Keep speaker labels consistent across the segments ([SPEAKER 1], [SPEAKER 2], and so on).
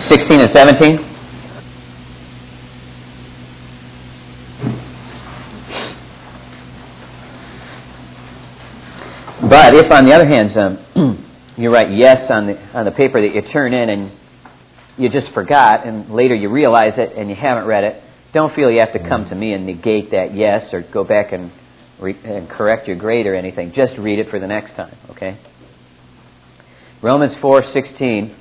[SPEAKER 1] 16 and 17. But if, on the other hand, you write yes on the paper that you turn in and you just forgot, and later you realize it and you haven't read it, don't feel you have to come to me and negate that yes or go back and correct your grade or anything. Just read it for the next time, okay? Romans 4:16.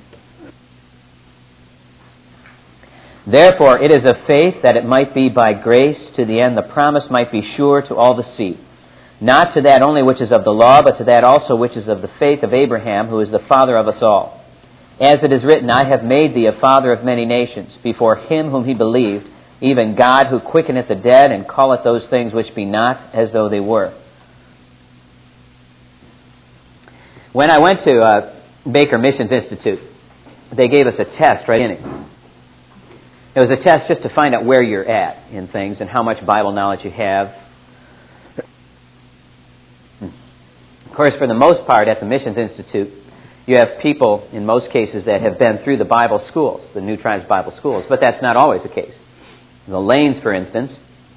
[SPEAKER 1] Therefore it is of faith that it might be by grace, to the end the promise might be sure to all the seed. Not to that only which is of the law, but to that also which is of the faith of Abraham, who is the father of us all. As it is written, I have made thee a father of many nations, before him whom he believed, even God who quickeneth the dead, and calleth those things which be not as though they were. When I went to Baker Missions Institute, they gave us a test right in it. It was a test just to find out where you're at in things and how much Bible knowledge you have. Of course, for the most part, at the Missions Institute, you have people, in most cases, that have been through the Bible schools, the New Tribes Bible schools, but that's not always the case. The Lanes, for instance,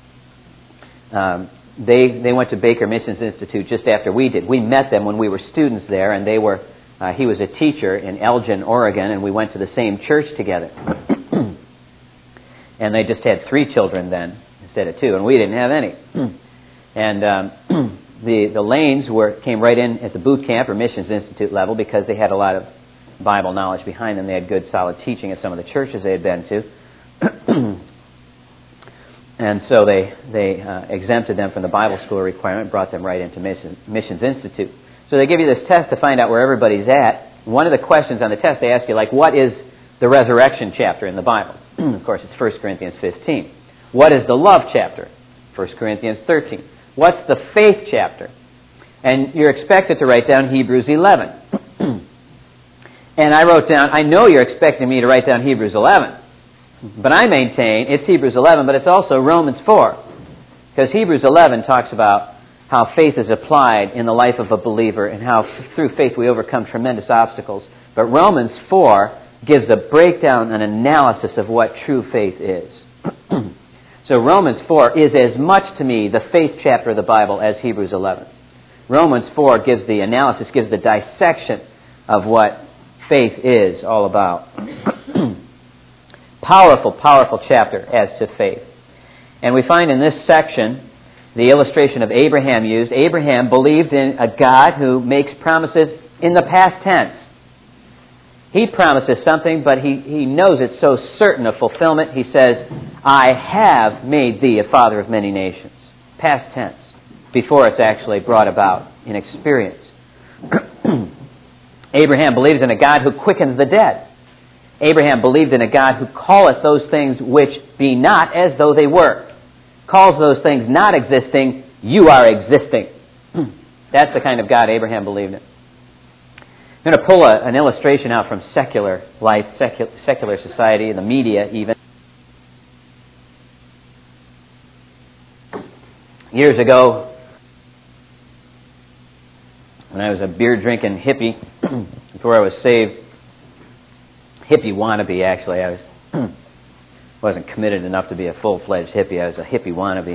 [SPEAKER 1] they went to Baker Missions Institute just after we did. We met them when we were students there, and he was a teacher in Elgin, Oregon, and we went to the same church together. And they just had 3 children then, instead of 2, and we didn't have any. And the Lanes came right in at the boot camp or Missions Institute level because they had a lot of Bible knowledge behind them. They had good, solid teaching at some of the churches they had been to. And so they exempted them from the Bible school requirement, brought them right into Missions Institute. So they give you this test to find out where everybody's at. One of the questions on the test, they ask you, like, what is the resurrection chapter in the Bible? Of course, it's 1 Corinthians 15. What is the love chapter? 1 Corinthians 13. What's the faith chapter? And you're expected to write down Hebrews 11. And I wrote down, I know you're expecting me to write down Hebrews 11. But I maintain it's Hebrews 11, but it's also Romans 4. Because Hebrews 11 talks about how faith is applied in the life of a believer and how through faith we overcome tremendous obstacles. But Romans 4 gives a breakdown, an analysis of what true faith is. So Romans 4 is as much to me the faith chapter of the Bible as Hebrews 11. Romans 4 gives the analysis, gives the dissection of what faith is all about. Powerful, powerful chapter as to faith. And we find in this section the illustration of Abraham used. Abraham believed in a God who makes promises in the past tense. He promises something, but he knows it's so certain of fulfillment. He says, I have made thee a father of many nations. Past tense, before it's actually brought about in experience. Abraham believes in a God who quickens the dead. Abraham believed in a God who calleth those things which be not as though they were. Calls those things not existing, you are existing. That's the kind of God Abraham believed in. I'm going to pull an illustration out from secular life, secular society, the media even. Years ago, when I was a beer-drinking hippie, before I was saved, hippie wannabe actually, I wasn't committed enough to be a full-fledged hippie. I was a hippie wannabe.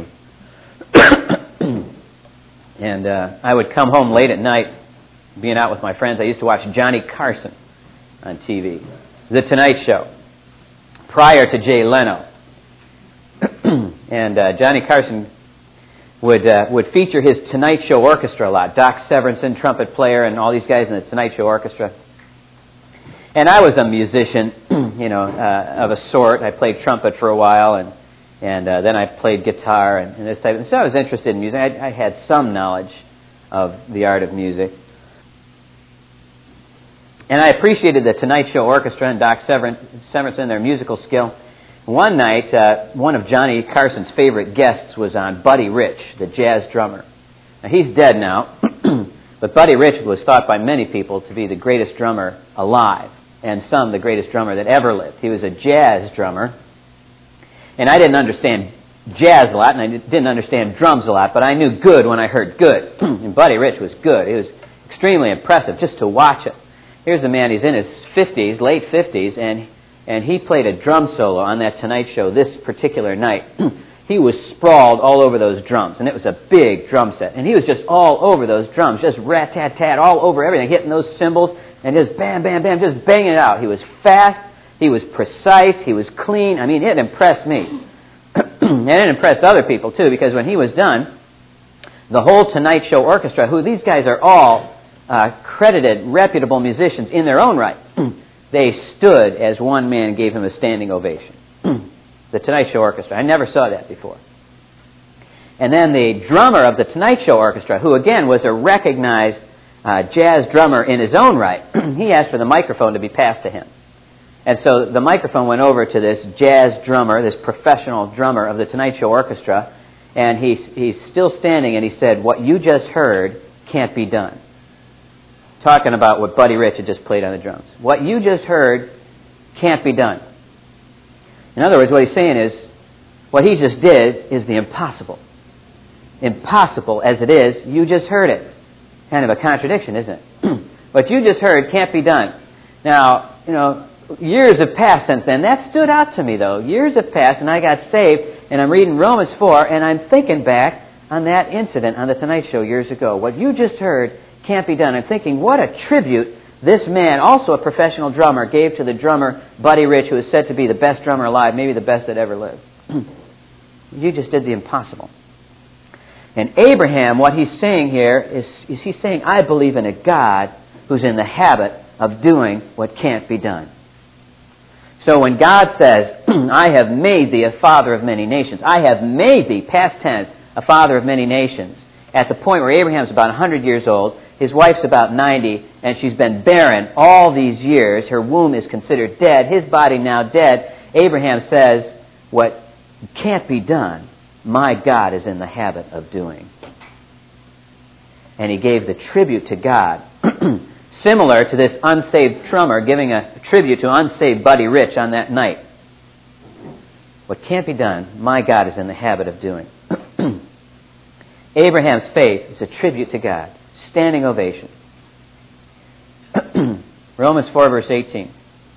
[SPEAKER 1] And I would come home late at night, being out with my friends. I used to watch Johnny Carson on TV, The Tonight Show, prior to Jay Leno. And Johnny Carson would feature his Tonight Show orchestra a lot. Doc Severinsen, trumpet player, and all these guys in the Tonight Show orchestra. And I was a musician, of a sort. I played trumpet for a while, and then I played guitar and this type. And so I was interested in music. I had some knowledge of the art of music. And I appreciated the Tonight Show orchestra and Doc Severinsen, their musical skill. One night, one of Johnny Carson's favorite guests was on, Buddy Rich, the jazz drummer. Now, he's dead now, but Buddy Rich was thought by many people to be the greatest drummer alive, and some the greatest drummer that ever lived. He was a jazz drummer, and I didn't understand jazz a lot, and I didn't understand drums a lot, but I knew good when I heard good. And Buddy Rich was good. It was extremely impressive just to watch it. Here's a man, he's in his 50s, late 50s, and and he played a drum solo on that Tonight Show this particular night. He was sprawled all over those drums, and it was a big drum set. And he was just all over those drums, just rat-tat-tat, all over everything, hitting those cymbals, and just bam, bam, bam, just banging it out. He was fast, he was precise, he was clean. I mean, it impressed me. And it impressed other people, too, because when he was done, the whole Tonight Show orchestra, who these guys are all credited, reputable musicians in their own right, they stood as one man gave him a standing ovation. The Tonight Show Orchestra. I never saw that before. And then the drummer of the Tonight Show Orchestra, who again was a recognized jazz drummer in his own right, he asked for the microphone to be passed to him. And so the microphone went over to this jazz drummer, this professional drummer of the Tonight Show Orchestra, and he's still standing, and he said, "What you just heard can't be done." Talking about what Buddy Rich had just played on the drums. What you just heard can't be done. In other words, what he's saying is, what he just did is the impossible. Impossible as it is, you just heard it. Kind of a contradiction, isn't it? What you just heard can't be done. Now, years have passed since then. That stood out to me, though. Years have passed, and I got saved, and I'm reading Romans 4, and I'm thinking back on that incident on The Tonight Show years ago. What you just heard can't be done. I'm thinking, what a tribute this man, also a professional drummer, gave to the drummer Buddy Rich, who is said to be the best drummer alive, maybe the best that ever lived. You just did the impossible. And Abraham, what he's saying here is he's saying, I believe in a God who's in the habit of doing what can't be done. So when God says, I have made thee a father of many nations, I have made thee, past tense, a father of many nations, at the point where Abraham's about 100 years old, his wife's about 90, and she's been barren all these years. Her womb is considered dead. His body now dead. Abraham says, what can't be done, my God is in the habit of doing. And he gave the tribute to God, similar to this unsaved drummer giving a tribute to unsaved Buddy Rich on that night. What can't be done, my God is in the habit of doing. Abraham's faith is a tribute to God. Standing ovation. Romans 4, verse 18.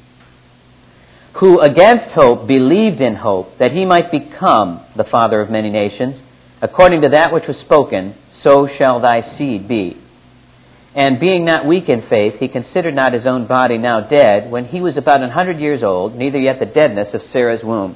[SPEAKER 1] Who against hope believed in hope, that he might become the father of many nations, according to that which was spoken, so shall thy seed be. And being not weak in faith, he considered not his own body now dead, when he was about 100 years old, neither yet the deadness of Sarah's womb.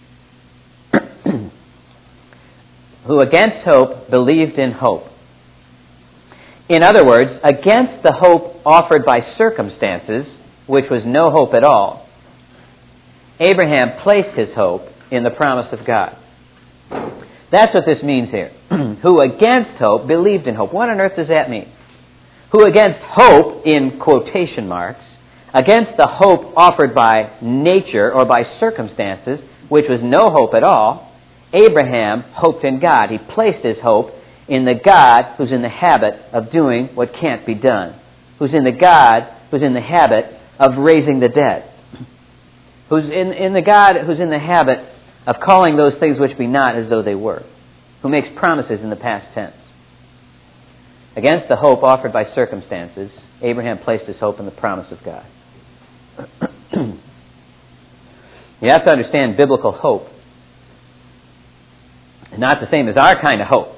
[SPEAKER 1] Who against hope believed in hope. In other words, against the hope offered by circumstances, which was no hope at all, Abraham placed his hope in the promise of God. That's what this means here. Who against hope believed in hope. What on earth does that mean? Who against hope, in quotation marks, against the hope offered by nature or by circumstances, which was no hope at all, Abraham hoped in God. He placed his hope in the God who's in the habit of doing what can't be done. Who's in the God who's in the habit of raising the dead. Who's in the God who's in the habit of calling those things which be not as though they were. Who makes promises in the past tense. Against the hope offered by circumstances, Abraham placed his hope in the promise of God. You have to understand biblical hope. It's not the same as our kind of hope.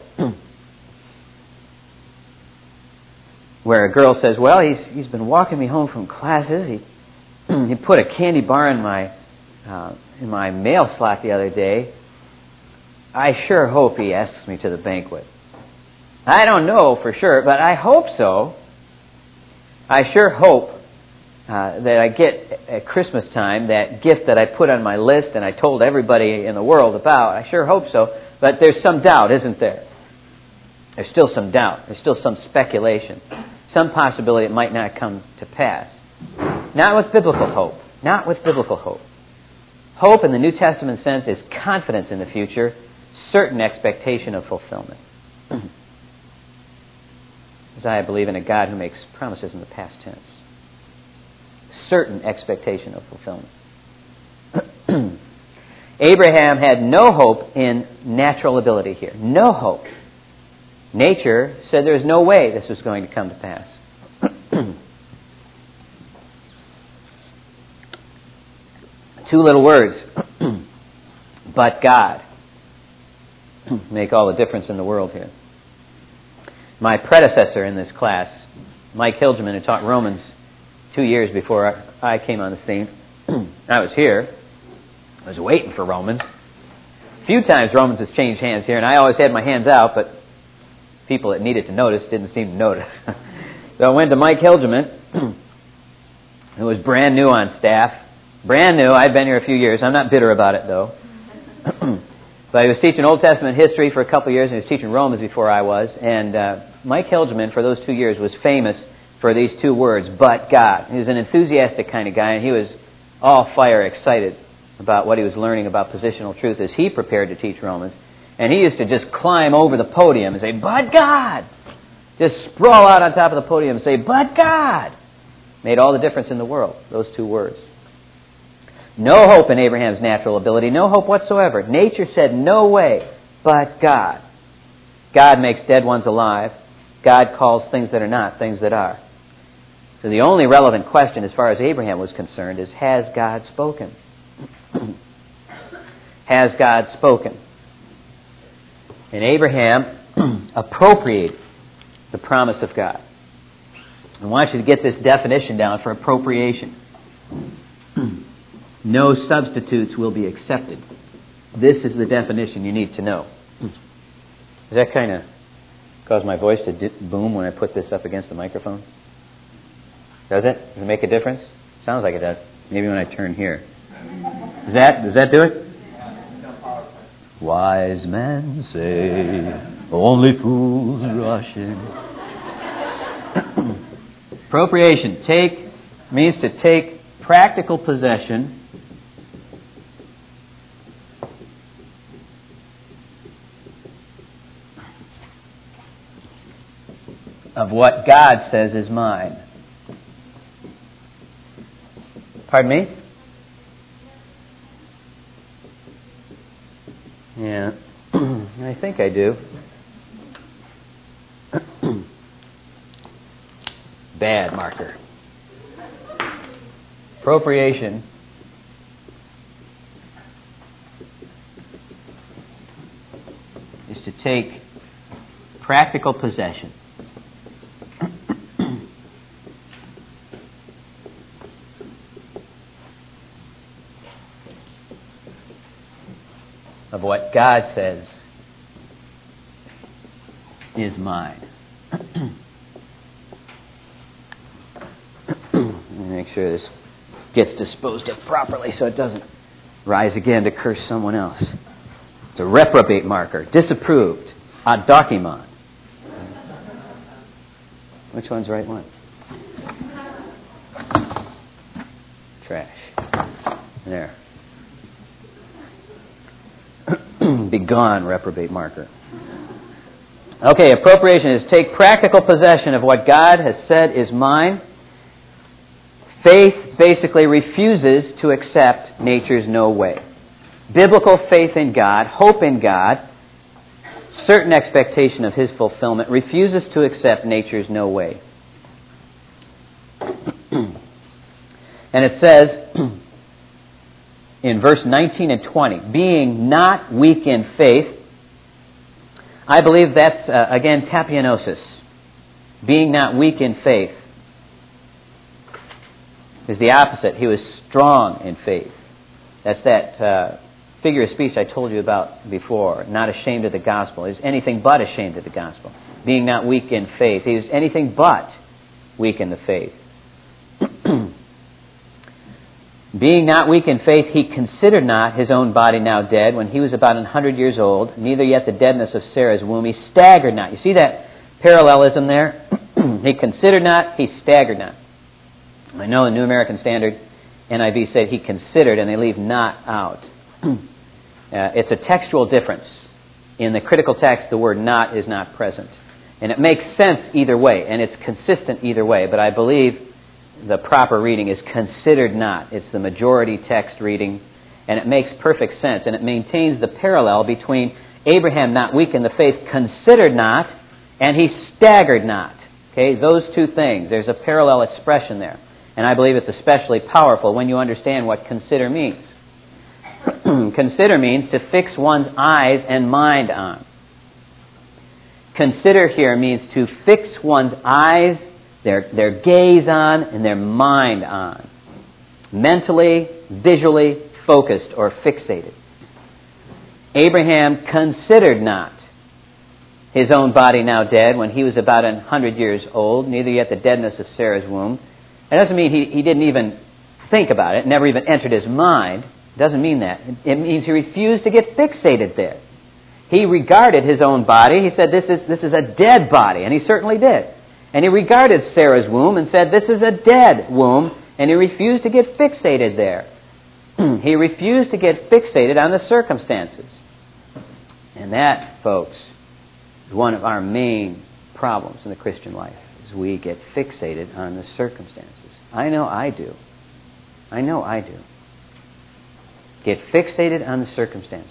[SPEAKER 1] Where a girl says, well, he's been walking me home from classes. He put a candy bar in my mail slot the other day. I sure hope he asks me to the banquet. I don't know for sure, but I hope so. I sure hope that I get at Christmas time that gift that I put on my list and I told everybody in the world about. I sure hope so. But there's some doubt, isn't there? There's still some doubt. There's still some speculation. Some possibility it might not come to pass. Not with biblical hope. Not with biblical hope. Hope in the New Testament sense is confidence in the future, certain expectation of fulfillment. As I believe in a God who makes promises in the past tense. Certain expectation of fulfillment. Abraham had no hope in natural ability here. No hope. Nature said there was no way this was going to come to pass. Two little words. But God. Make all the difference in the world here. My predecessor in this class, Mike Hilgeman, who taught Romans 2 years before I came on the scene. I was here. I was waiting for Romans. A few times Romans has changed hands here, and I always had my hands out, but people that needed to notice didn't seem to notice. So I went to Mike Hilgeman, who was brand new on staff. Brand new. I'd been here a few years. I'm not bitter about it, though. But he was teaching Old Testament history for a couple of years, and he was teaching Romans before I was. And Mike Hilgeman, for those 2 years, was famous for these two words, but God. He was an enthusiastic kind of guy, and he was all fire excited about what he was learning about positional truth as he prepared to teach Romans. And he used to just climb over the podium and say, but God! Just sprawl out on top of the podium and say, but God! Made all the difference in the world, those two words. No hope in Abraham's natural ability, no hope whatsoever. Nature said, no way, but God. God makes dead ones alive. God calls things that are not things that are. So the only relevant question as far as Abraham was concerned is, has God spoken? Has God spoken? And Abraham appropriated the promise of God. I want you to get this definition down for appropriation. No substitutes will be accepted. This is the definition you need to know. Does that kind of cause my voice to boom when I put this up against the microphone? Does it? Does it make a difference? Sounds like it does. Maybe when I turn here. Does that do it? Wise men say, only fools rush in. Appropriation means to take practical possession of what God says is mine. Pardon me? Yeah, I think I do. Bad marker. Appropriation is to take practical possession of what God says is mine. Make sure this gets disposed of properly so it doesn't rise again to curse someone else. It's a reprobate marker. Disapproved. Adokimon. Which one's the right one? Trash. There. Begone, reprobate marker. Okay, appropriation is take practical possession of what God has said is mine. Faith basically refuses to accept nature's no way. Biblical faith in God, hope in God, certain expectation of His fulfillment, refuses to accept nature's no way. And it says in verse 19 and 20, being not weak in faith, I believe that's, again, tapionosis. Being not weak in faith is the opposite. He was strong in faith. That's that figure of speech I told you about before. Not ashamed of the gospel. He's anything but ashamed of the gospel. Being not weak in faith. He was anything but weak in the faith. Being not weak in faith, he considered not his own body now dead when he was about 100 years old, neither yet the deadness of Sarah's womb. He staggered not. You see that parallelism there? He considered not, he staggered not. I know the New American Standard, NIV said he considered, and they leave not out. It's a textual difference. In the critical text, the word not is not present. And it makes sense either way, and it's consistent either way, but I believe the proper reading is considered not. It's the majority text reading, and it makes perfect sense, and it maintains the parallel between Abraham not weak in the faith, considered not, and he staggered not. Okay, those two things. There's a parallel expression there. And I believe it's especially powerful when you understand what consider means. Consider means to fix one's eyes and mind on. Consider here means to fix one's eyes, their gaze on, and their mind on. Mentally, visually focused or fixated. Abraham considered not his own body now dead when he was about 100 years old, neither yet the deadness of Sarah's womb. It doesn't mean he didn't even think about it, never even entered his mind. It doesn't mean that. It means he refused to get fixated there. He regarded his own body. He said, this is a dead body, and he certainly did. And he regarded Sarah's womb and said, this is a dead womb, and he refused to get fixated there. He refused to get fixated on the circumstances. And that, folks, is one of our main problems in the Christian life, is we get fixated on the circumstances. I know I do. Get fixated on the circumstances.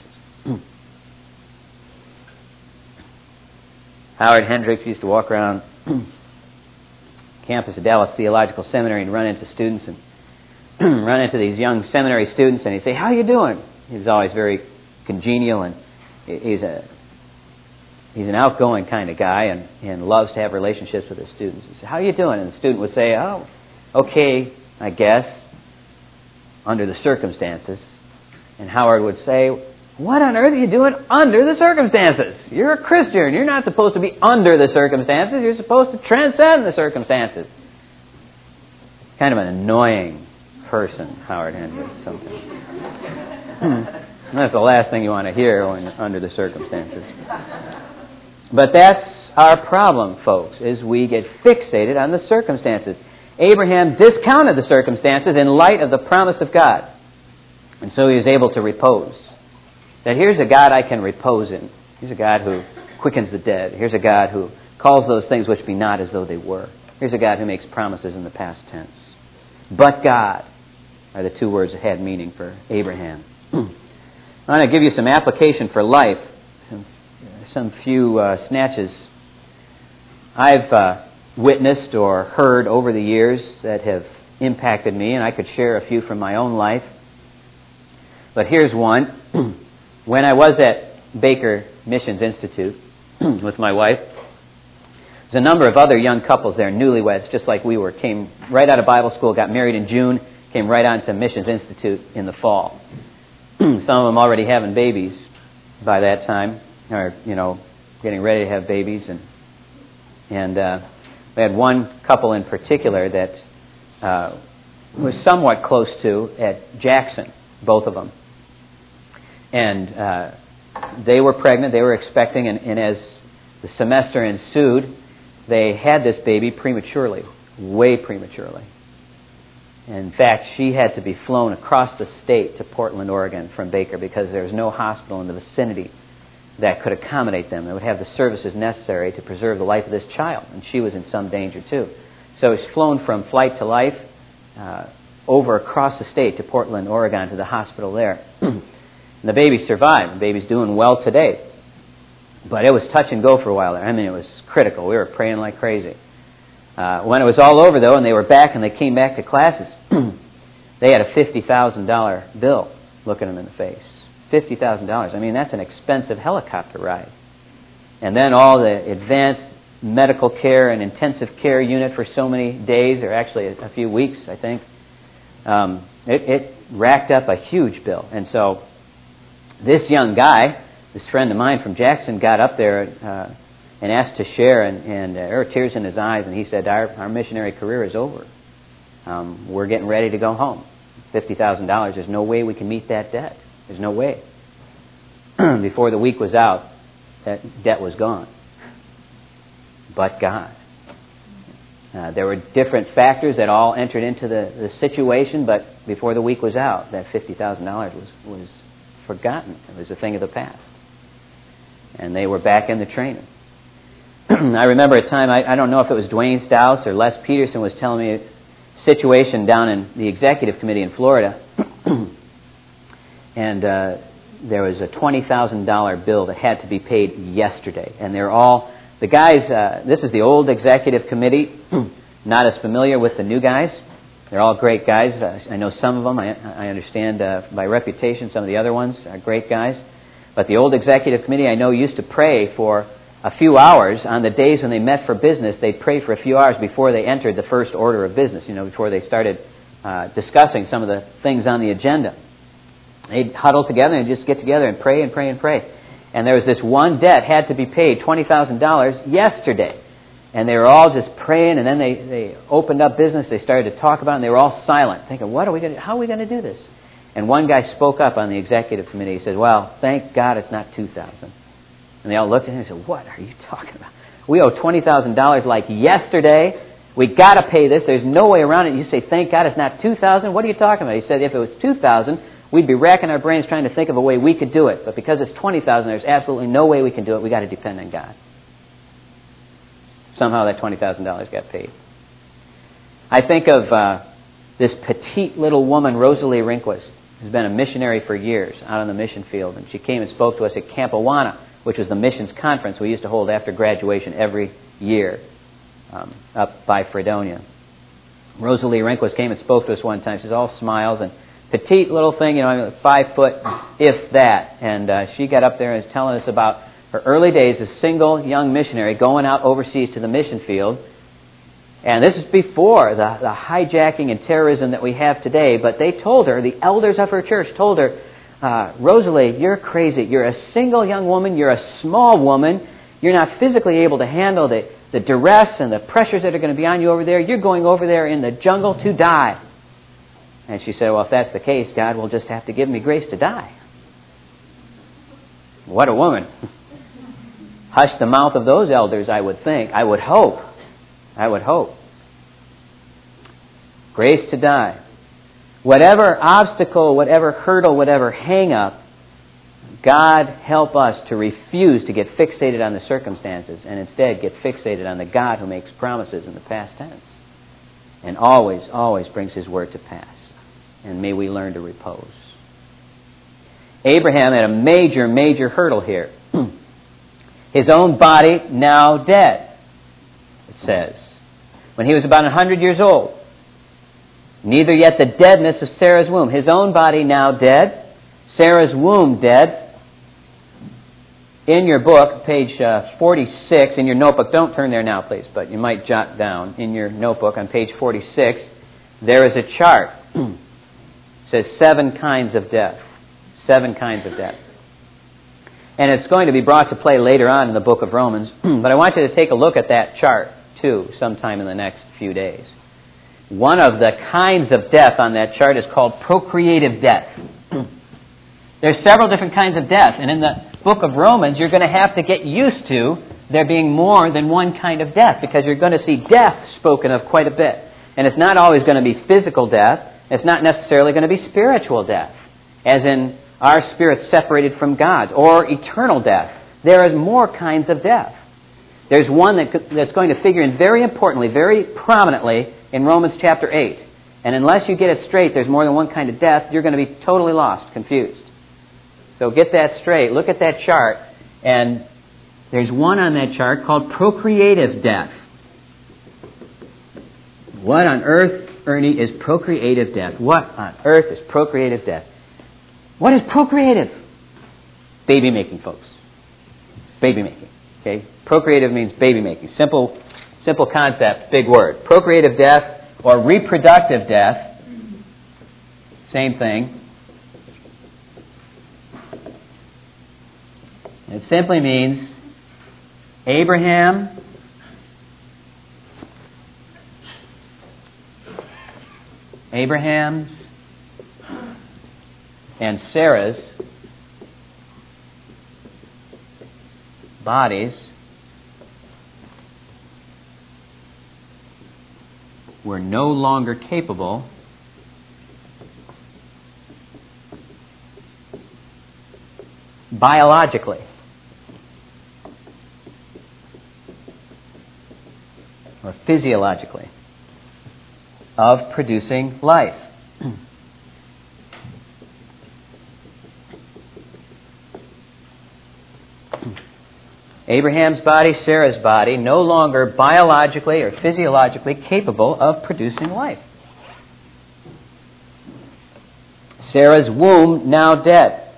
[SPEAKER 1] Howard Hendricks used to walk around campus at Dallas Theological Seminary and run into students and run into these young seminary students, and he'd say, "How you doing?" He was always very congenial, and he's an outgoing kind of guy and loves to have relationships with his students. He said, "How you doing?" And the student would say, "Oh, okay, I guess, under the circumstances." And Howard would say, "What on earth are you doing under the circumstances? You're a Christian. You're not supposed to be under the circumstances. You're supposed to transcend the circumstances." Kind of an annoying person, Howard Hendricks, something. That's the last thing you want to hear when under the circumstances. But that's our problem, folks, is we get fixated on the circumstances. Abraham discounted the circumstances in light of the promise of God. And so he was able to repose. That here's a God I can repose in. Here's a God who quickens the dead. Here's a God who calls those things which be not as though they were. Here's a God who makes promises in the past tense. But God are the two words that had meaning for Abraham. I'm going to give you some application for life. Some few snatches I've witnessed or heard over the years that have impacted me, and I could share a few from my own life. But here's one. When I was at Baker Missions Institute with my wife, there's a number of other young couples there, newlyweds, just like we were, came right out of Bible school, got married in June, came right on to Missions Institute in the fall. Some of them already having babies by that time, or, getting ready to have babies. And we had one couple in particular that was somewhat close to at Jackson, both of them. And they were pregnant, they were expecting, and as the semester ensued, they had this baby prematurely, way prematurely. In fact, she had to be flown across the state to Portland, Oregon from Baker because there was no hospital in the vicinity that could accommodate them, that would have the services necessary to preserve the life of this child. And she was in some danger too. So she's flown from flight to life over across the state to Portland, Oregon, to the hospital there. And the baby survived. The baby's doing well today. But it was touch and go for a while there. I mean, it was critical. We were praying like crazy. When it was all over, though, and they were back and they came back to classes, they had a $50,000 bill looking them in the face. $50,000. I mean, that's an expensive helicopter ride. And then all the advanced medical care and intensive care unit for so many days, or actually a few weeks, I think. It racked up a huge bill. And so this young guy, this friend of mine from Jackson, got up there and asked to share, and there were tears in his eyes, and he said, our missionary career is over. We're getting ready to go home. $50,000, there's no way we can meet that debt. There's no way. Before the week was out, that debt was gone. But God. There were different factors that all entered into the situation, but before the week was out, that $50,000 was forgotten. It was a thing of the past. And they were back in the training. I remember a time, I don't know if it was Dwayne Stouse or Les Peterson was telling me a situation down in the executive committee in Florida. And there was a $20,000 bill that had to be paid yesterday. And they're all, the guys, this is the old executive committee, not as familiar with the new guys. They're all great guys. I know some of them. I understand by reputation some of the other ones are great guys. But the old executive committee I know used to pray for a few hours on the days when they met for business. They'd pray for a few hours before they entered the first order of business, before they started discussing some of the things on the agenda. They'd huddle together and just get together and pray and pray and pray. And there was this one debt had to be paid, $20,000 yesterday. And they were all just praying, and then they opened up business. They started to talk about it, and they were all silent, thinking, how are we going to do this? And one guy spoke up on the executive committee. He said, well, thank God it's not $2,000. And they all looked at him and said, what are you talking about? We owe $20,000 like yesterday. We got to pay this. There's no way around it. You say, thank God it's not $2,000. What are you talking about? He said, if it was $2,000, we'd be racking our brains trying to think of a way we could do it. But because it's $20,000, there's absolutely no way we can do it. We got to depend on God. Somehow that $20,000 got paid. I think of this petite little woman, Rosalie Rehnquist, who's been a missionary for years out on the mission field. And she came and spoke to us at Camp Awana, which was the missions conference we used to hold after graduation every year up by Fredonia. Rosalie Rehnquist came and spoke to us one time. She's all smiles and petite little thing, 5 foot, if that. And she got up there and was telling us about her early days as a single young missionary going out overseas to the mission field. And this is before the hijacking and terrorism that we have today. But they told her, the elders of her church told her, Rosalie, you're crazy. You're a single young woman. You're a small woman. You're not physically able to handle the duress and the pressures that are going to be on you over there. You're going over there in the jungle to die. And she said, well, if that's the case, God will just have to give me grace to die. What a woman. Hush the mouth of those elders, I would think. I would hope. Grace to die. Whatever obstacle, whatever hurdle, whatever hang-up, God help us to refuse to get fixated on the circumstances and instead get fixated on the God who makes promises in the past tense and always, always brings His word to pass. And may we learn to repose. Abraham had a major, major hurdle here. His own body now dead, it says. When he was about 100 years old. Neither yet the deadness of Sarah's womb. His own body now dead. Sarah's womb dead. In your book, page 46, in your notebook, don't turn there now, please, but you might jot down. In your notebook on page 46, there is a chart. It says 7 kinds of death. 7 kinds of death. And it's going to be brought to play later on in the book of Romans. But I want you to take a look at that chart, too, sometime in the next few days. One of the kinds of death on that chart is called procreative death. There's several different kinds of death. And in the book of Romans, you're going to have to get used to there being more than one kind of death, because you're going to see death spoken of quite a bit. And it's not always going to be physical death. It's not necessarily going to be spiritual death, as in our spirit separated from God's, or eternal death. There is more kinds of death. There's one that's going to figure in very importantly, very prominently in Romans chapter 8. And unless you get it straight, there's more than one kind of death, you're going to be totally lost, confused. So get that straight. Look at that chart. And there's one on that chart called procreative death. What on earth, Ernie, is procreative death? What on earth is procreative death? What is procreative? Baby making, folks. Baby making. Okay? Procreative means baby making. Simple concept, big word. Procreative death or reproductive death, same thing. It simply means Abraham's and Sarah's bodies were no longer capable biologically or physiologically of producing life. Abraham's body, Sarah's body, no longer biologically or physiologically capable of producing life. Sarah's womb now dead.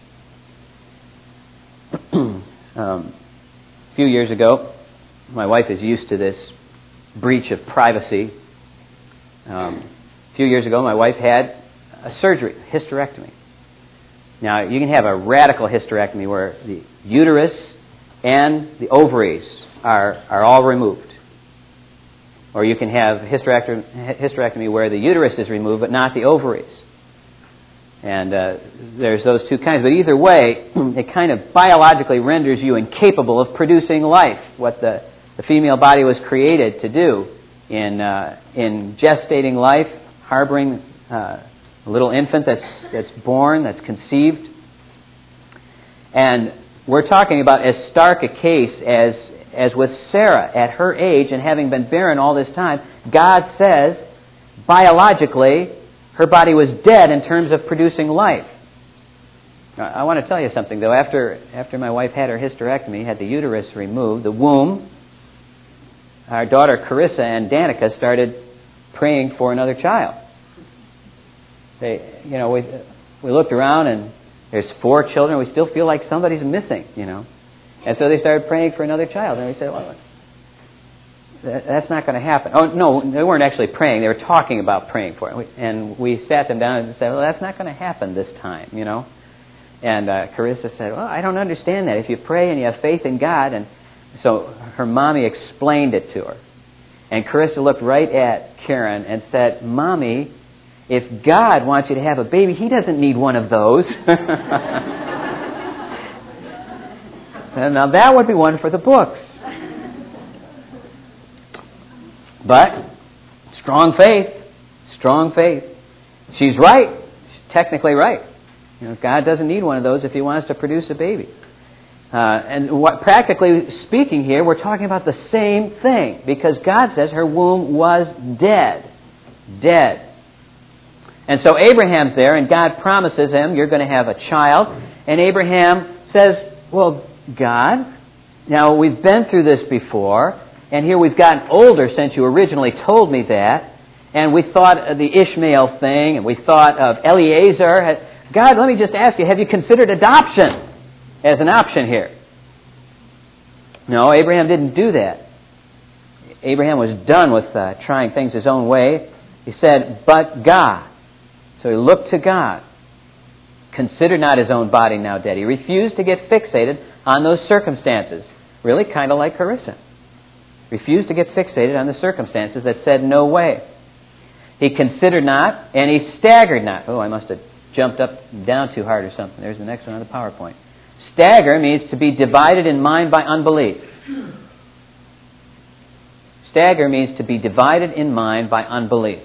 [SPEAKER 1] A few years ago, my wife is used to this breach of privacy. A few years ago, my wife had a surgery, a hysterectomy. Now, you can have a radical hysterectomy where the uterus and the ovaries are all removed. Or you can have hysterectomy where the uterus is removed but not the ovaries. And there's those two kinds. But either way, it kind of biologically renders you incapable of producing life, what the female body was created to do in gestating life, harboring a little infant that's born, that's conceived. And we're talking about as stark a case as with Sarah at her age and having been barren all this time. God says, biologically, her body was dead in terms of producing life. I want to tell you something, though. After my wife had her hysterectomy, had the uterus removed, the womb, our daughter Carissa and Danica started praying for another child. We looked around and there's 4 children. We still feel like somebody's missing, And so they started praying for another child. And we said, well, that's not going to happen. Oh, no, they weren't actually praying. They were talking about praying for it. And we sat them down and said, well, that's not going to happen this time, And Carissa said, well, I don't understand that. If you pray and you have faith in God. And so her mommy explained it to her. And Carissa looked right at Karen and said, Mommy, if God wants you to have a baby, He doesn't need one of those. And now that would be one for the books. But strong faith. She's right. She's technically right. God doesn't need one of those if He wants to produce a baby. And practically speaking here, we're talking about the same thing, because God says her womb was dead. Dead. And so Abraham's there, and God promises him, you're going to have a child. And Abraham says, well, God, now we've been through this before, and here we've gotten older since you originally told me that, and we thought of the Ishmael thing, and we thought of Eliezer. God, let me just ask you, have you considered adoption as an option here? No, Abraham didn't do that. Abraham was done with trying things his own way. He said, but God. So he looked to God. Consider not his own body now dead. He refused to get fixated on those circumstances. Really kind of like Carissa. Refused to get fixated on the circumstances that said no way. He considered not, and he staggered not. Oh, I must have jumped up down too hard or something. There's the next one on the PowerPoint. Stagger means to be divided in mind by unbelief. Stagger means to be divided in mind by unbelief.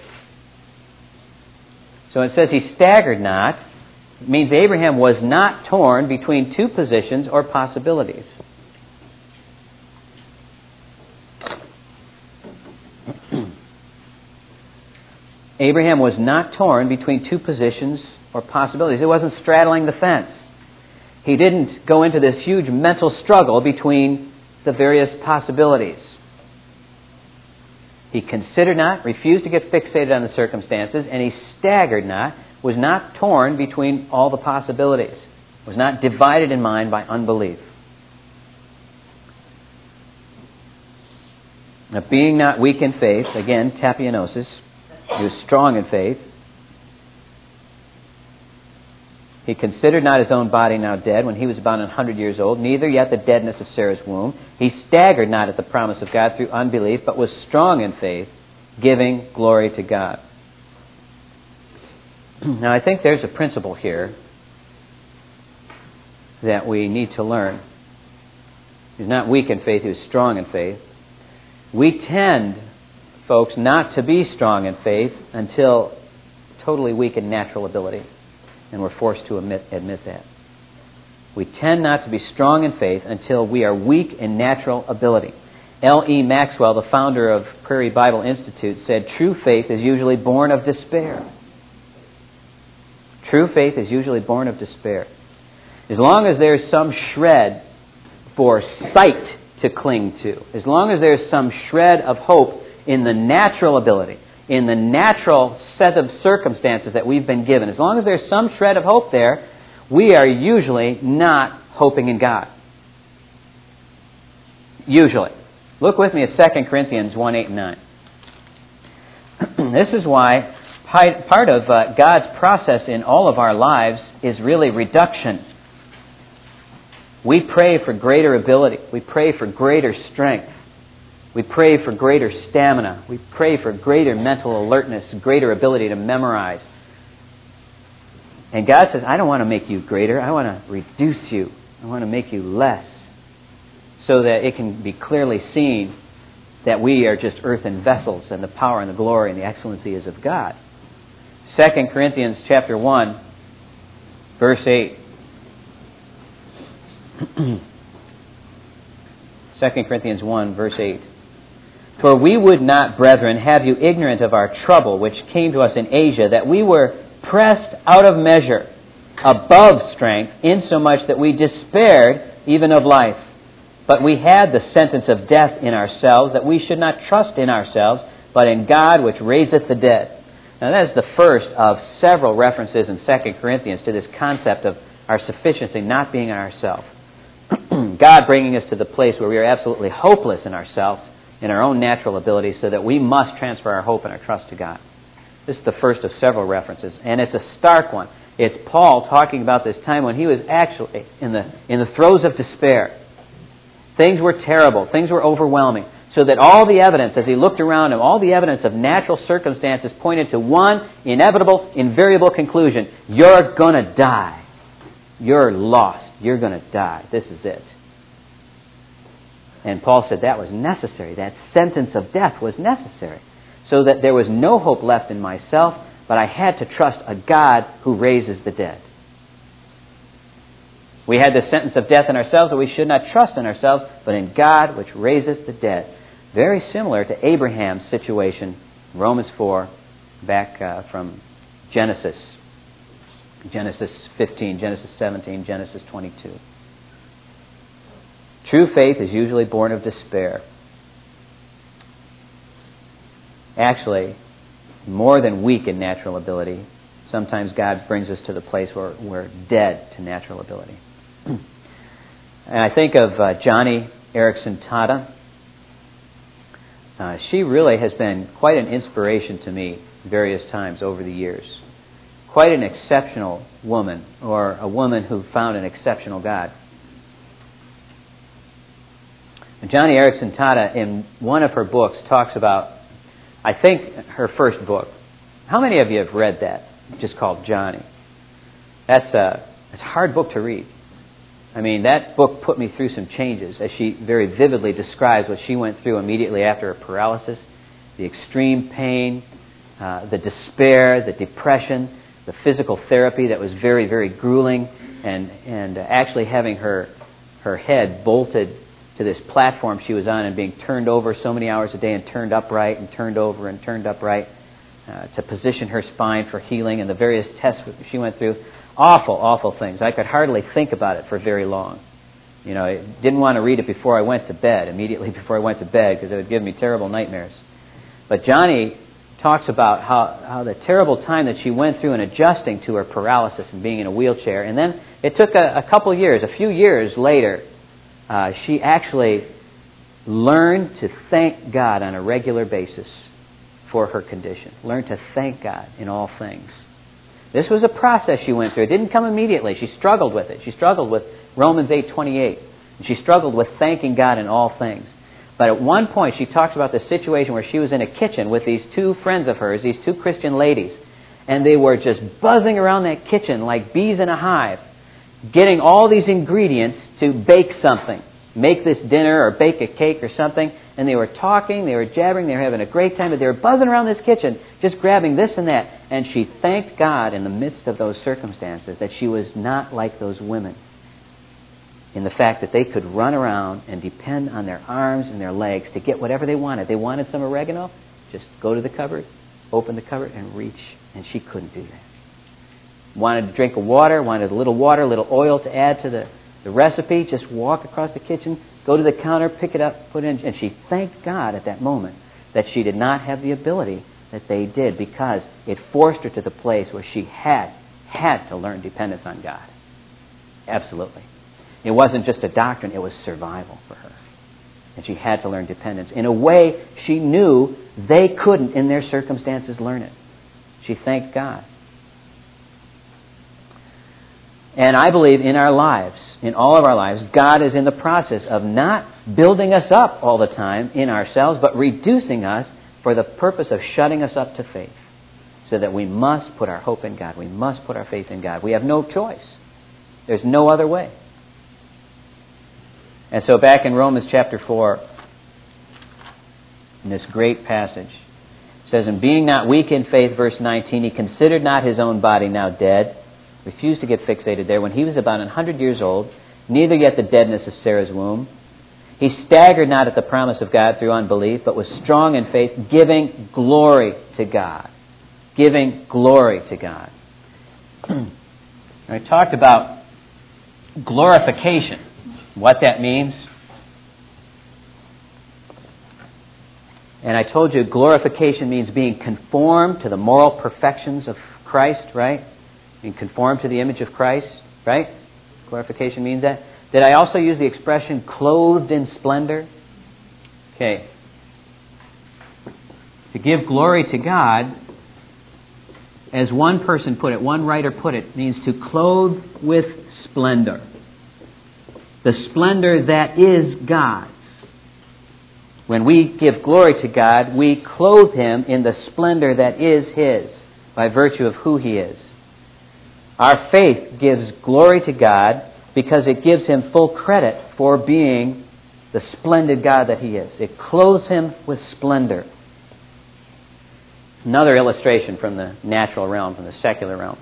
[SPEAKER 1] So it says he staggered not. It means Abraham was not torn between two positions or possibilities. Abraham was not torn between two positions or possibilities. He wasn't straddling the fence. He didn't go into this huge mental struggle between the various possibilities. He considered not, refused to get fixated on the circumstances, and he staggered not, was not torn between all the possibilities, was not divided in mind by unbelief. Now, being not weak in faith, again, tapionosis, he was strong in faith. He considered not his own body now dead when he was about 100 years old, neither yet the deadness of Sarah's womb. He staggered not at the promise of God through unbelief, but was strong in faith, giving glory to God. Now, I think there's a principle here that we need to learn. He's not weak in faith, he was strong in faith. We tend, folks, not to be strong in faith until totally weak in natural ability. And we're forced to admit that. We tend not to be strong in faith until we are weak in natural ability. L.E. Maxwell, the founder of Prairie Bible Institute, said, true faith is usually born of despair. True faith is usually born of despair. As long as there's some shred for sight to cling to, as long as there's some shred of hope in the natural ability, in the natural set of circumstances that we've been given, as long as there's some shred of hope there, we are usually not hoping in God. Usually. Look with me at 2 Corinthians 1, 8 and 9. This is why part of God's process in all of our lives is really reduction. We pray for greater ability. We pray for greater strength. We pray for greater stamina. We pray for greater mental alertness, greater ability to memorize. And God says, I don't want to make you greater. I want to reduce you. I want to make you less, so that it can be clearly seen that we are just earthen vessels, and the power and the glory and the excellency is of God. 2 Corinthians chapter 1, verse 8. 2 Corinthians 1, verse 8. For we would not, brethren, have you ignorant of our trouble which came to us in Asia, that we were pressed out of measure, above strength, insomuch that we despaired even of life. But we had the sentence of death in ourselves, that we should not trust in ourselves, but in God which raiseth the dead. Now that is the first of several references in 2 Corinthians to this concept of our sufficiency not being in ourselves. God bringing us to the place where we are absolutely hopeless in ourselves, in our own natural abilities, so that we must transfer our hope and our trust to God. This is the first of several references, and it's a stark one. It's Paul talking about this time when he was actually in the throes of despair. Things were terrible. Things were overwhelming. So that all the evidence, as he looked around him, all the evidence of natural circumstances pointed to one inevitable, invariable conclusion. You're going to die. You're lost. You're going to die. This is it. And Paul said that was necessary. That sentence of death was necessary. So that there was no hope left in myself, but I had to trust a God who raises the dead. We had the sentence of death in ourselves, that we should not trust in ourselves, but in God which raiseth the dead. Very similar to Abraham's situation, Romans 4, back from Genesis. Genesis 15, Genesis 17, Genesis 22. True faith is usually born of despair. Actually, more than weak in natural ability. Sometimes God brings us to the place where we're dead to natural ability. And I think of Joni Eareckson Tada. She really has been quite an inspiration to me various times over the years. Quite an exceptional woman, or a woman who found an exceptional God. And Joni Eareckson Tada, in one of her books, talks about, I think, her first book. How many of you have read that? Just called Johnny. It's a hard book to read. I mean, that book put me through some changes, as she very vividly describes what she went through immediately after her paralysis, the extreme pain, the despair, the depression, the physical therapy that was very, very grueling, and actually having her head bolted to this platform she was on and being turned over so many hours a day and turned upright and turned over and turned upright to position her spine for healing, and the various tests she went through. Awful, awful things. I could hardly think about it for very long. You know, I didn't want to read it before I went to bed, immediately before I went to bed, because it would give me terrible nightmares. But Johnny talks about how the terrible time that she went through in adjusting to her paralysis and being in a wheelchair. And then it took a few years later, she actually learned to thank God on a regular basis for her condition. Learned to thank God in all things. This was a process she went through. It didn't come immediately. She struggled with it. She struggled with Romans 8:28. And she struggled with thanking God in all things. But at one point she talks about the situation where she was in a kitchen with these two friends of hers, these two Christian ladies. And they were just buzzing around that kitchen like bees in a hive, getting all these ingredients to bake something. Make this dinner or bake a cake or something. And they were talking, they were jabbering, they were having a great time, but they were buzzing around this kitchen, just grabbing this and that. And she thanked God in the midst of those circumstances that she was not like those women, in the fact that they could run around and depend on their arms and their legs to get whatever they wanted. They wanted some oregano, just go to the cupboard, open the cupboard, and reach. And she couldn't do that. Wanted a drink of water, wanted a little water, a little oil to add to the recipe, just walk across the kitchen, go to the counter, pick it up, put it in. And she thanked God at that moment that she did not have the ability that they did because it forced her to the place where she had to learn dependence on God. Absolutely. It wasn't just a doctrine, it was survival for her. And she had to learn dependence in a way she knew they couldn't in their circumstances learn it. She thanked God. And I believe in our lives, in all of our lives, God is in the process of not building us up all the time in ourselves, but reducing us for the purpose of shutting us up to faith. So that we must put our hope in God. We must put our faith in God. We have no choice. There's no other way. And so back in Romans chapter 4, in this great passage, it says, "And being not weak in faith," verse 19, "he considered not his own body now dead," refused to get fixated there, "when he was about 100 years old, neither yet the deadness of Sarah's womb. He staggered not at the promise of God through unbelief, but was strong in faith, giving glory to God." Giving glory to God. I talked about glorification, what that means. And I told you glorification means being conformed to the moral perfections of Christ, right? Being conformed to the image of Christ, right? Glorification means that. Did I also use the expression clothed in splendor? Okay. To give glory to God, as one person put it, one writer put it, means to clothe with splendor. The splendor that is God's. When we give glory to God, we clothe Him in the splendor that is His by virtue of who He is. Our faith gives glory to God because it gives Him full credit for being the splendid God that He is. It clothes Him with splendor. Another illustration from the natural realm, from the secular realm.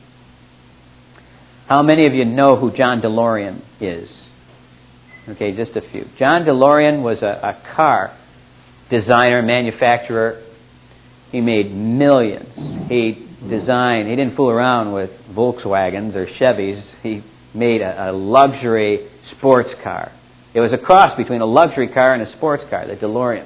[SPEAKER 1] How many of you know who John DeLorean is? Okay, just a few. John DeLorean was a car designer, manufacturer. He made millions. He didn't fool around with Volkswagens or Chevys. He made a luxury sports car. It was a cross between a luxury car and a sports car, the DeLorean.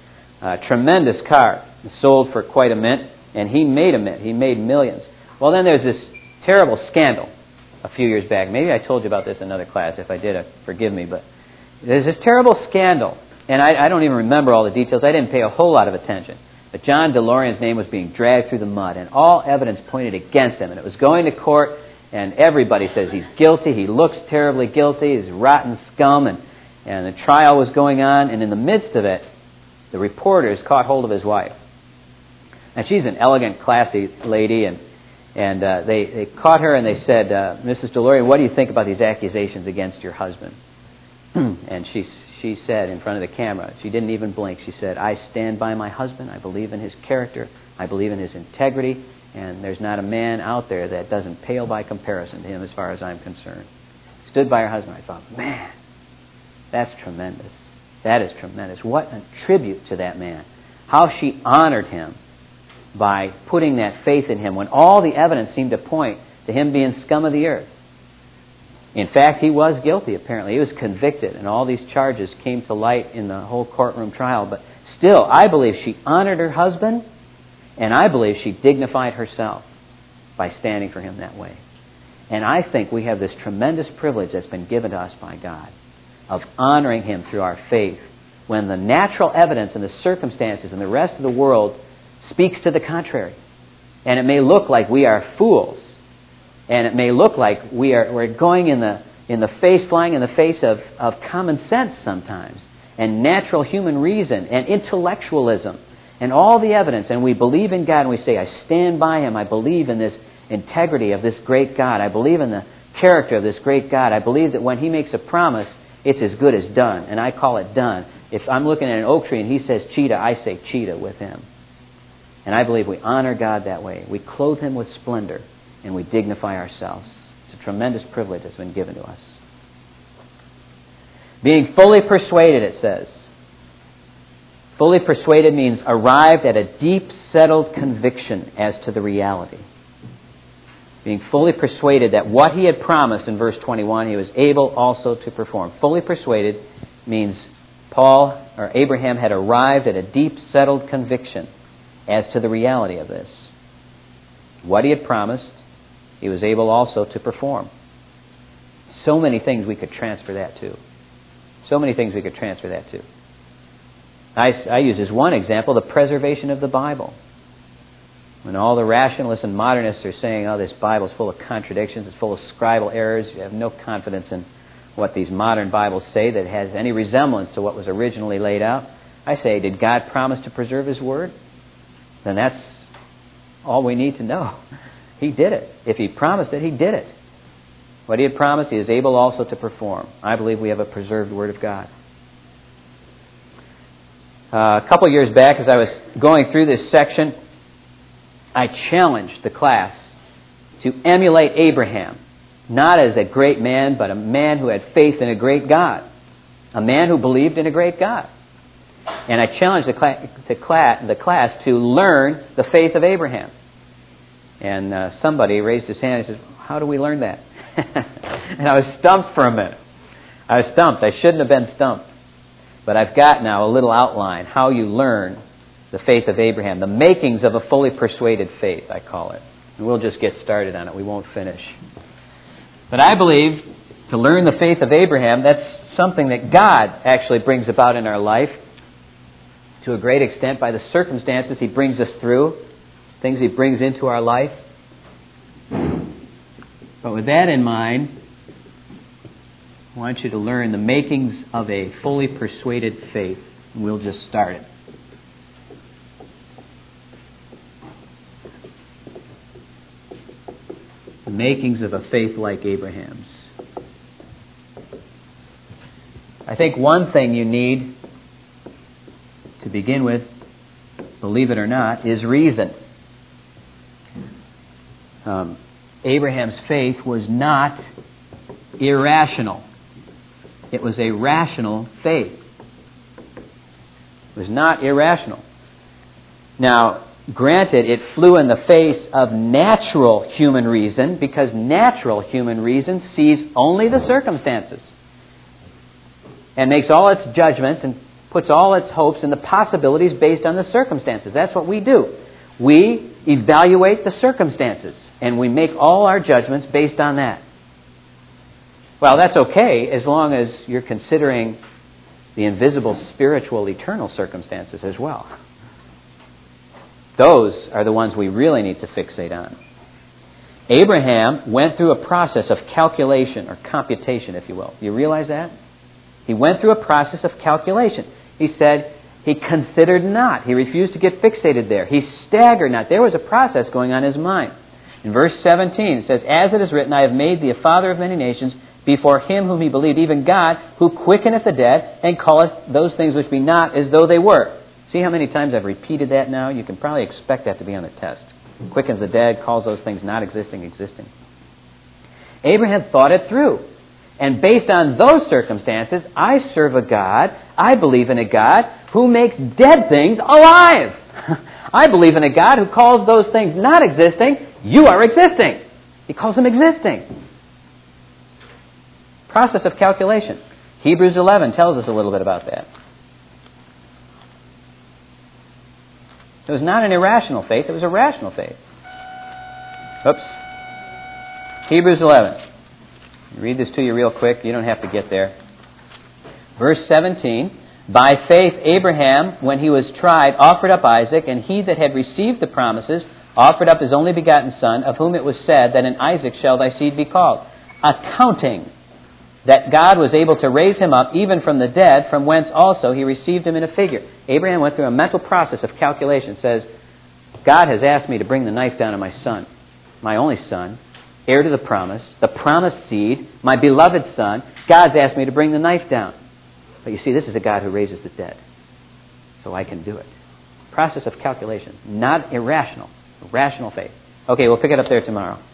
[SPEAKER 1] A tremendous car. Sold for quite a mint, and he made a mint. He made millions. Well, then there's this terrible scandal a few years back. Maybe I told you about this in another class. If I did, forgive me. But there's this terrible scandal, and I don't even remember all the details. I didn't pay a whole lot of attention. But John DeLorean's name was being dragged through the mud, and all evidence pointed against him. And it was going to court, and everybody says he's guilty. He looks terribly guilty. He's rotten scum, and the trial was going on. And in the midst of it, the reporters caught hold of his wife. And she's an elegant, classy lady, and they caught her and they said, "Mrs. DeLorean, what do you think about these accusations against your husband?" And she said in front of the camera, she didn't even blink, she said, "I stand by my husband. I believe in his character. I believe in his integrity, and there's not a man out there that doesn't pale by comparison to him as far as I'm concerned." Stood by her husband. I thought, man, that's tremendous. That is tremendous. What a tribute to that man. How she honored him by putting that faith in him when all the evidence seemed to point to him being scum of the earth. In fact, he was guilty, apparently. He was convicted, and all these charges came to light in the whole courtroom trial. But still, I believe she honored her husband, and I believe she dignified herself by standing for him that way. And I think we have this tremendous privilege that's been given to us by God of honoring him through our faith when the natural evidence and the circumstances and the rest of the world speaks to the contrary. And it may look like we are fools. And it may look like we're going in the face, flying in the face of common sense sometimes, and natural human reason, and intellectualism, and all the evidence. And we believe in God, and we say, "I stand by Him. I believe in this integrity of this great God. I believe in the character of this great God. I believe that when He makes a promise, it's as good as done." And I call it done. If I'm looking at an oak tree and He says cheetah, I say cheetah with Him. And I believe we honor God that way. We clothe Him with splendor, and we dignify ourselves. It's a tremendous privilege that's been given to us. Being fully persuaded, it says. Fully persuaded means arrived at a deep, settled conviction as to the reality. Being fully persuaded that what He had promised in verse 21, He was able also to perform. Fully persuaded means Abraham had arrived at a deep, settled conviction as to the reality of this. What He had promised, He was able also to perform. So many things we could transfer that to. So many things we could transfer that to. I use as one example the preservation of the Bible. When all the rationalists and modernists are saying, oh, this Bible is full of contradictions, it's full of scribal errors, you have no confidence in what these modern Bibles say that has any resemblance to what was originally laid out, I say, did God promise to preserve His Word? Then that's all we need to know. He did it. If He promised it, He did it. What He had promised, He is able also to perform. I believe we have a preserved Word of God. A couple of years back, as I was going through this section, I challenged the class to emulate Abraham, not as a great man, but a man who had faith in a great God, a man who believed in a great God. And I challenged the class to learn the faith of Abraham. And somebody raised his hand and said, how do we learn that? And I was stumped for a minute. I was stumped. I shouldn't have been stumped. But I've got now a little outline, how you learn the faith of Abraham, the makings of a fully persuaded faith, I call it. And we'll just get started on it. We won't finish. But I believe to learn the faith of Abraham, that's something that God actually brings about in our life to a great extent by the circumstances He brings us through, things He brings into our life. But with that in mind, I want you to learn the makings of a fully persuaded faith. And we'll just start it. The makings of a faith like Abraham's. I think one thing you need to begin with, believe it or not, is reason. Abraham's faith was not irrational. It was a rational faith. It was not irrational. Now, granted, it flew in the face of natural human reason, because natural human reason sees only the circumstances and makes all its judgments and puts all its hopes in the possibilities based on the circumstances. That's what we do. We evaluate the circumstances, and we make all our judgments based on that. Well, that's okay as long as you're considering the invisible, spiritual, eternal circumstances as well. Those are the ones we really need to fixate on. Abraham went through a process of calculation or computation, if you will. You realize that? He went through a process of calculation. He said he considered not. He refused to get fixated there. He staggered not. There was a process going on in his mind. In verse 17 it says, as it is written, I have made thee a father of many nations before Him whom he believed, even God, who quickeneth the dead and calleth those things which be not as though they were. See how many times I've repeated that now? You can probably expect that to be on the test. Quickens the dead, calls those things not existing, existing. Abraham thought it through. And based on those circumstances, I serve a God, I believe in a God who makes dead things alive. I believe in a God who calls those things not existing, you are existing. He calls them existing. Process of calculation. Hebrews 11 tells us a little bit about that. It was not an irrational faith, it was a rational faith. Oops. Hebrews 11. I'll read this to you real quick. You don't have to get there. Verse 17. By faith Abraham, when he was tried, offered up Isaac, and he that had received the promises offered up his only begotten son, of whom it was said that in Isaac shall thy seed be called, accounting that God was able to raise him up even from the dead, from whence also he received him in a figure. Abraham went through a mental process of calculation. It says, God has asked me to bring the knife down on my son, my only son, heir to the promised seed, my beloved son. God's asked me to bring the knife down. But you see, this is a God who raises the dead. So I can do it. Process of calculation. Not irrational. Rational faith. Okay, we'll pick it up there tomorrow.